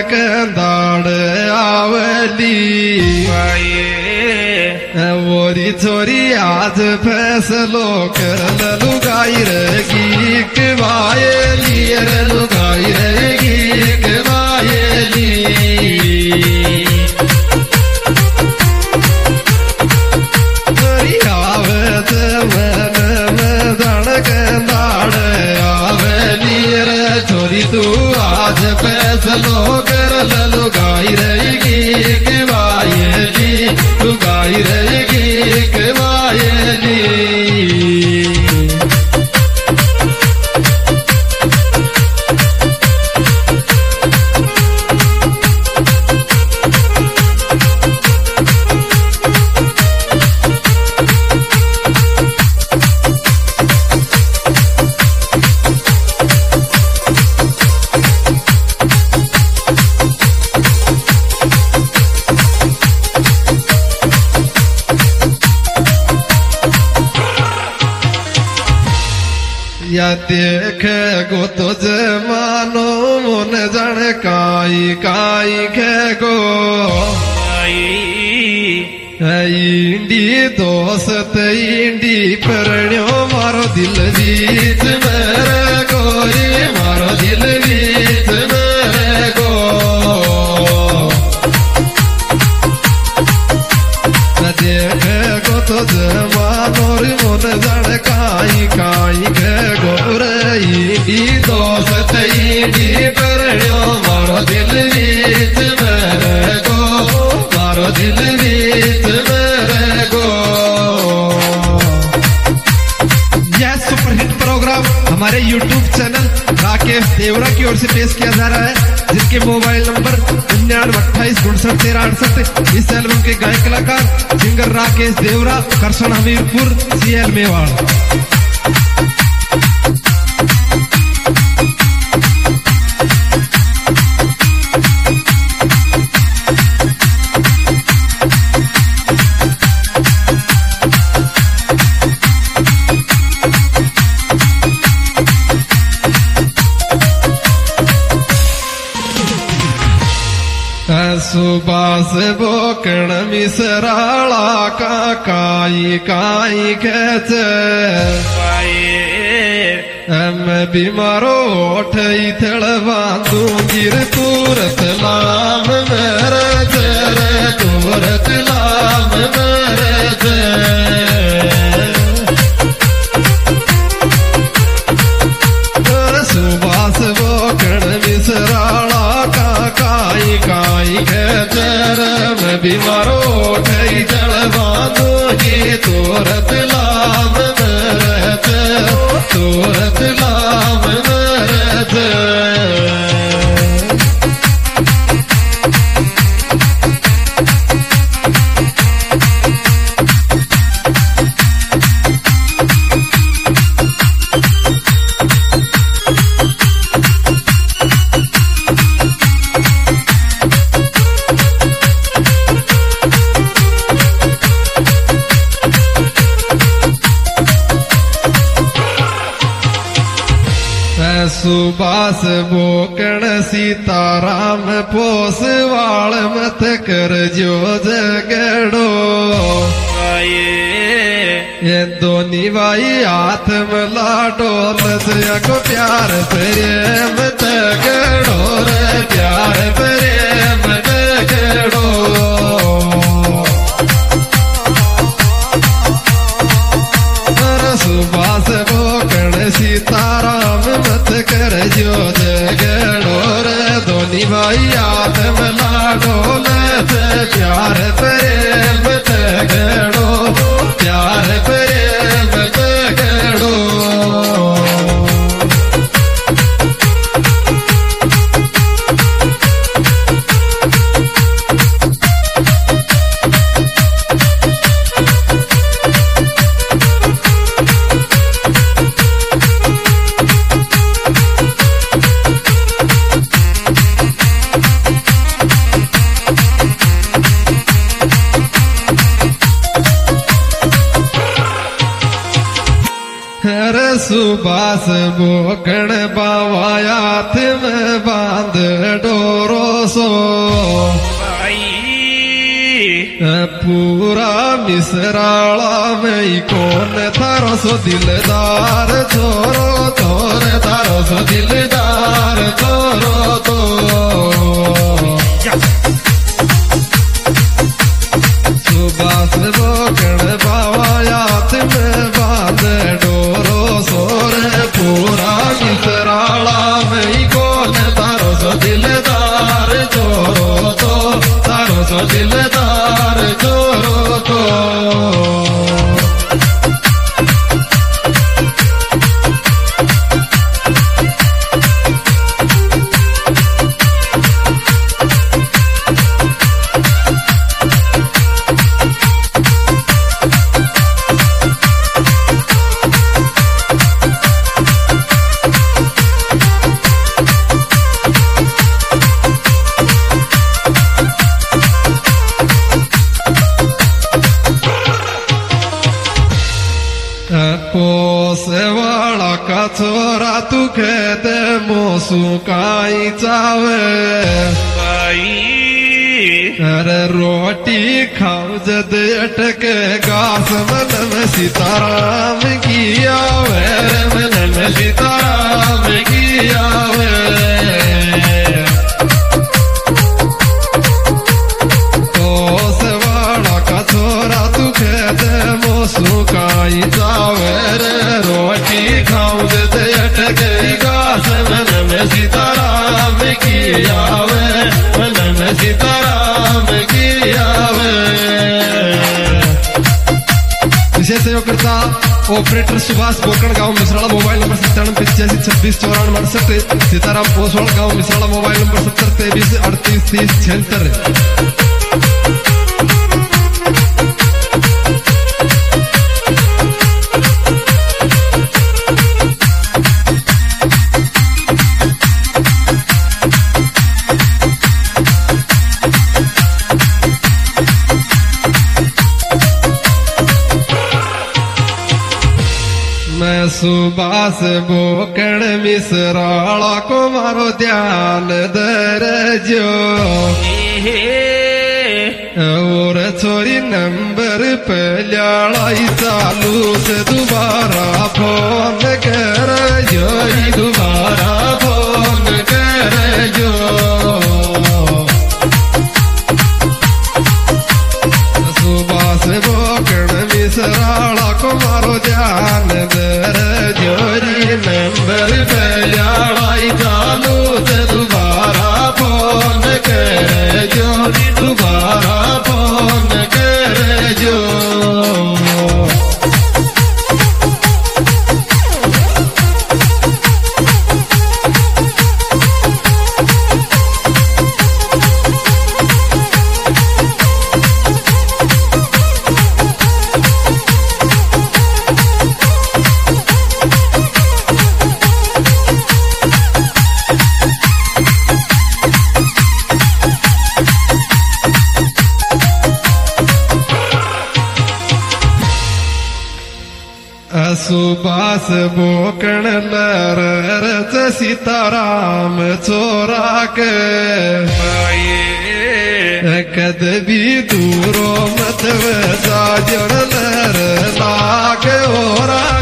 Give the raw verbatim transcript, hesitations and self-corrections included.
कंदाड़ आवली वोरी छोरी आज फैसलो कर लुगाई रहेगी वायली लुगाई रहेगी वायली आवत मन मदन कंदाड़ आवली छोरी तू आज फैसलो कर लुगाई रहेगी वायली लुगाई रहेगी वायली या देख गो तो जमानो मन जन काई काई खे गो इंडी दोस्त इंडी परण्यो मारो दिल बीच मेरे गोरी मारो दिल बीच मेरे गो देख गो तो जमानो मन जन काई काई खे गोरई दोस्त इंडी परण्यो मारो दिल बीच मेरे गो मारो दिल बीच मेरे गो। यह सुपरहिट प्रोग्राम हमारे यूट्यूब चैनल राकेश देवरा की ओर से पेश किया जा रहा है, जिनके मोबाइल नंबर निन्यानवे अट्ठाईस उनसठ तेरह अड़सठ। इस एल्बम के गायक कलाकार सिंगर राकेश देवरा, करसन हमीरपुर, सीएल मेवाड़। सुबास बोकण मिसराला का काई काई खेच हम बीमारो ठई थड़ बांधू गिर तूरत लाम मेरे तेरे तूरत लाम मेरे तेरे सुबास बोकण मिसराला का काई काई खेचर में बीमारो ठई जड़ बांधो ये तोरत लाम मरत तोरत लाम मरत। सुबास बोकण सीताराम पोस वाल मत कर जो जगड़ो ये दोनी भाई हाथ में लाटो लजया को प्यार प्रेम तगड़ो रे प्यार प्रेम तगड़ो। सुबास बोकण सीताराम मत कर जो जगड़ो रे दोनी भाई हाथ में लाडो ले प्यार प्रेम तगड़ो प्यार प्रेम तगड़ो। सुबास बोकण बावा हाथ में बांध डोरो सो पूरा मिसराला में कौन थारो सो दिलदार छोरो तोर थारो सो दिलदार छोरो तो सुबह से बोकड़ बावायात में बांध डोरो सोर पूरा मिसराला में कौन थारो सो दिलदार छोरो तो थारो सो दिलदार छोरो तो पोसेवाड़ा का छोरा तू खेते मोसू काई चावे अरे रोटी खाओ जद अटके गास मन में सीताराम की आवे मन में सीताराम की आवे पोसेवाड़ा का छोरा तू खेते मोसू काई चावे रोटी खाऊं दे अटके गास मन में सीताराम की आवे मन में सीताराम की आवे। विशेष सहयोगकर्ता ऑपरेटर सुभाष बोकड़ गांव मिश्राला मोबाइल नंबर सत्तानवे पिचासी छब्बीस चौरानवे अड़सठ सीताराम पोसवाड़ गांव मिश्राला मोबाइल नंबर सत्तर तेईस अड़तीस तीस छिहत्तर। मैं सुबह से बोकड़ मिसराला को मारो ध्यान दर जो और छोरी नंबर पे लड़ाई चालू से दोबारा फोन कर जो दोबारा फोन कर जो सुबह से बोकड़ मिसराला को मारो ध्यान दर जोरी नंबर पे लड़ाई चालू से दोबारा फोन कर जो दोबारा फोन कर जो सुबास बोकण लर रच सीताराम चोरा के कद भी दूरो मत साजन लर लाग ओरा